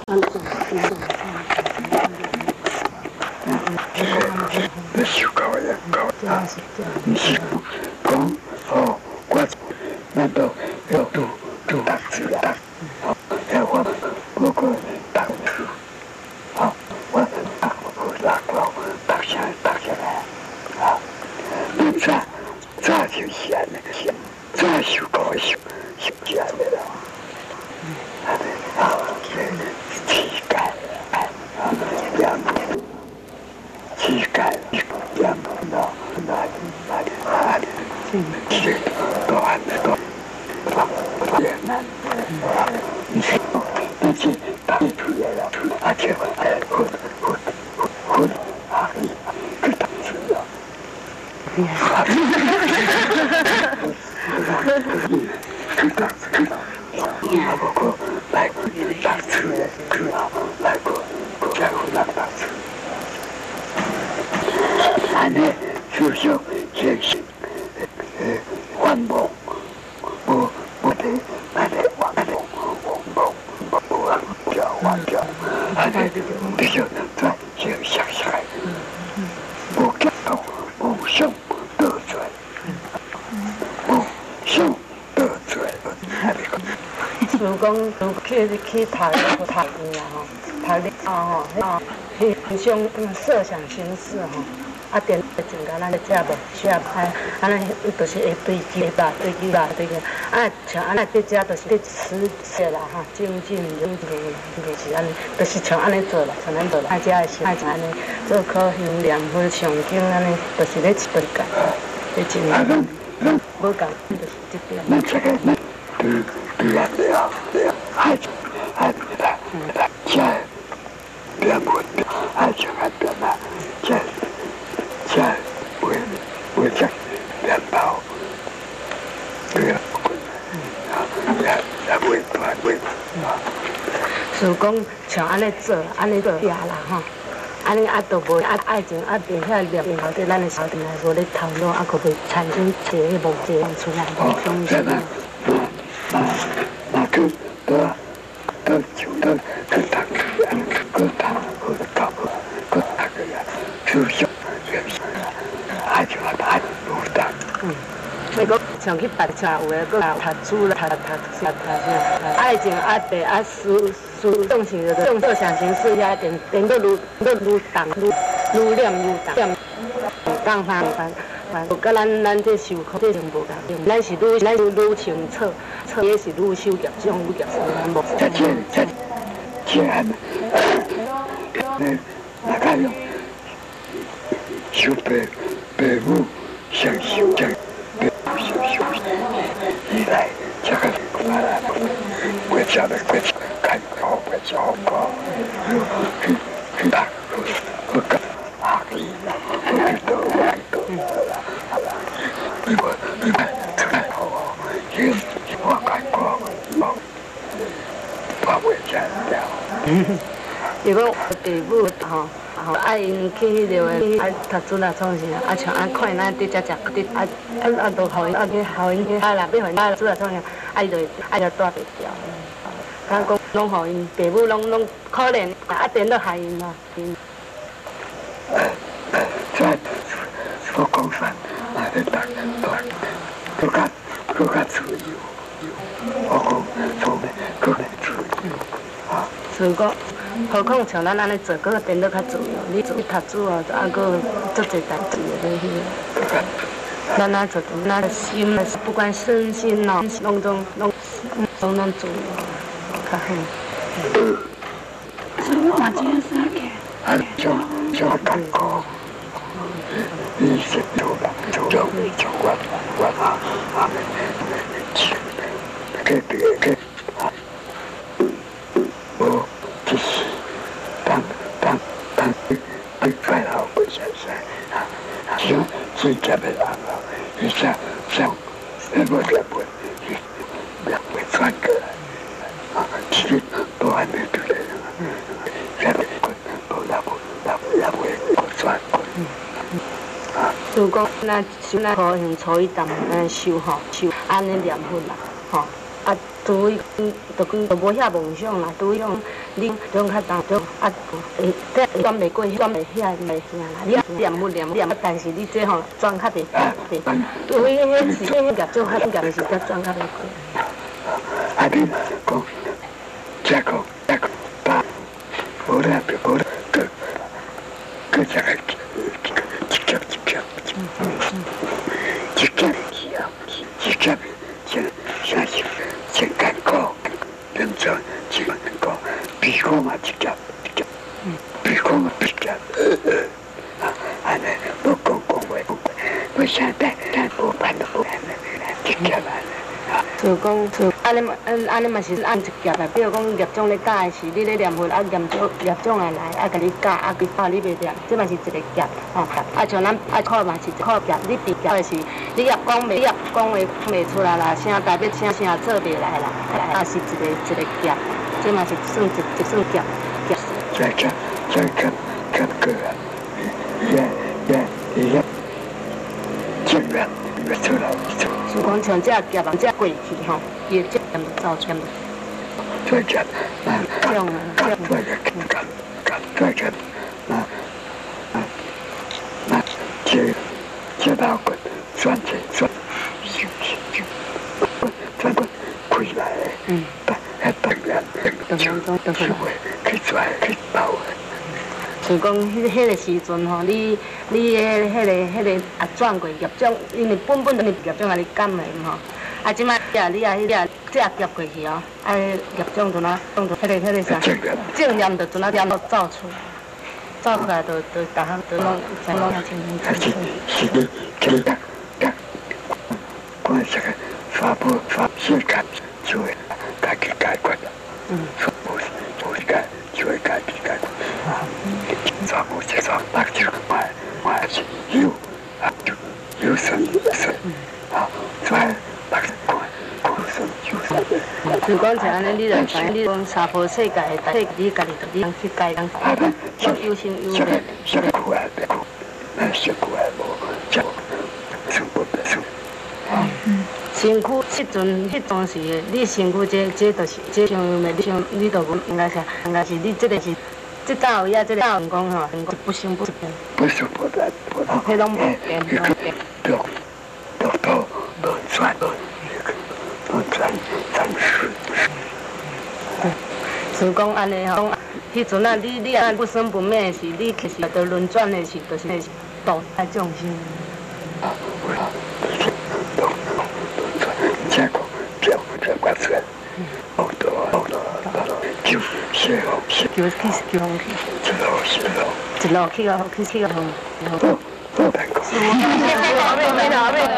修高呀高啊！你是讲哦，我难道要读大字啊？要我读好，我读下来啊！你咋就闲了？咋修高修闲了？膝盖膝盖两到哪里？是到还没到越南你是那是大出来了，而且混个大字了。包括来大字来过在湖南大字。安尼就像这些环保，我得安尼环保，忘掉，安尼比较在想起来，不感到不想得罪，不想得罪，安尼个。 如讲去读医啊吼，迄种设想形式吼。啊，电种甲咱咧食无需要拍，安尼就是会对鸡吧，啊，像安尼在食就是咧吃些啦哈，就是安尼，就是像安尼做啦，像咱做啦，爱食的是爱像安尼做可香念佛上经安尼，就是咧吃干，咧真无共，就是这点。 那这个对啊，还吃别不还吃还别嘛，吃为这面包，对啊，也为所以讲像安尼做，安尼做呀啦吼，安尼啊都无爱情啊，变遐念头对咱的小弟来说咧头脑啊，可袂产生一个无一个出来，种什么？ 那个得就得打个呀，个打个呀，就像还就还不打。 那个像去白茶有诶，个读书啦，读爱情啊，地啊，思动型的动作想形式遐变个愈重愈念愈重，讲翻，甲咱这受苦这种无同，咱是愈清楚，也是愈修业种愈业咱无。 那个用修白母想修这。一来这个国家的看好国家好高，很大不敢阿里我也我看过把我剪掉。 如果父母吼，爱因去迄个爱读书啦，创啥？啊像看咱伫遮食，都互因去互因去啦，要互因读书啦创啥？爱就带袂掉。敢讲拢互因父母拢可怜，电都害因啦。 在说讲翻，来得大，各个自由，我讲从各个自由啊。 所以讲。何况像咱安尼做，搁变得较自由。你读书啊，啊，搁做侪代志的迄个。咱做咱心，不管身心咯，拢自由，较好。 所以换件事啊，就感觉，你是就我给。快乐不先生，是这边人了，你像我这不传过来，其实都还没出来呢，这边都不传过。 如果咱初一淡，咱修安尼念佛啦，吼，啊， 除伊就无遐梦想啦，除伊讲你种较重种啊，这转袂过，转袂遐袂啥啦。你念，但是你这吼转较袂，因为迄是迄业种较业是才转较袂过。 啊，你讲，这个把，无啦，个这个先干过，认真先干过，比过嘛直接，比过嘛直接，安尼不讲话，我现在无办都无办直接安尼。 就讲，安尼嘛是按一夹的，比如讲业种咧教的是你咧念佛，啊业种来，啊甲你教，啊你教你袂念，这嘛是一个夹，吼。啊像咱考嘛是一考夹，你比夹的是你业讲话袂出来啦，声代表声做袂来啦，啊是一个夹，这嘛是算夹。 这个也尽量越出来。 是讲像这夹人这过去吼，伊这样就造成。 再见， 这样接到个转转开来，当然，就会去包。 就讲迄个时阵吼，你迄个啊转过业种，因为本就业种啊你减的吼，啊即摆你这夹过去哦，啊业种就那迄个啥，正念就就那点都走出来，就逐项就拢清楚。 是你这个关这个发现感就会家己解决了，无解就会家己解决。全部这种把这个买是有生，啊，再把看生有生。 就讲像安尼，你就知，你讲三婆世界的，你家己就你去改，有心有力。 辛苦啊，辛苦啊，无这生不得生。 身躯迄阵时，你身躯这就是这像你就应该是你这个是。这早呀，这个人讲吼，不生不变。 不生不变， 迄拢不变。 都转世。 就讲安尼吼，迄阵啊，你啊不生不灭是，你其实着轮转的是，就是度大众生。这个是。好多。叫一路去，好。